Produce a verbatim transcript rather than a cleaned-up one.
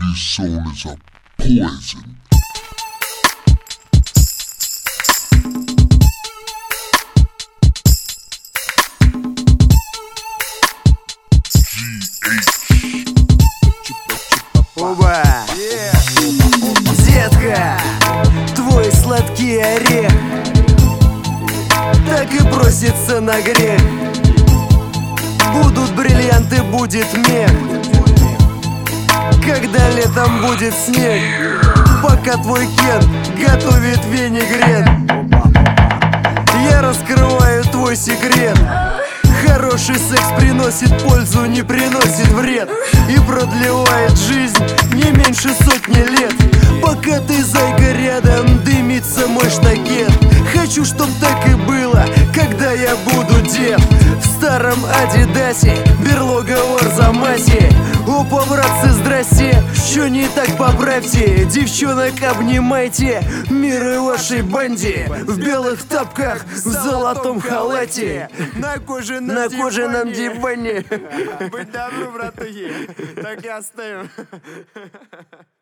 G-Zone is a poison. Оба! Детка, твой сладкий орех так и просится на грех. Будут бриллианты, будет мех, когда летом будет снег, пока твой Кен готовит винегрет. Я раскрываю твой секрет. Хороший секс приносит пользу, не приносит вред и продлевает жизнь не меньше сотни лет. Пока ты, зайка, рядом, дымится мой штакет. Хочу, чтоб так и было, когда я буду дед. В старом адидасе, берлога в Арзамасе. Опа, братцы, здрасте, что не так, поправьте. Девчонок обнимайте, мир вашей банде. В белых тапках, в золотом халате, На кожаном, на кожаном диване. Будь добру, братухи, так и оставим.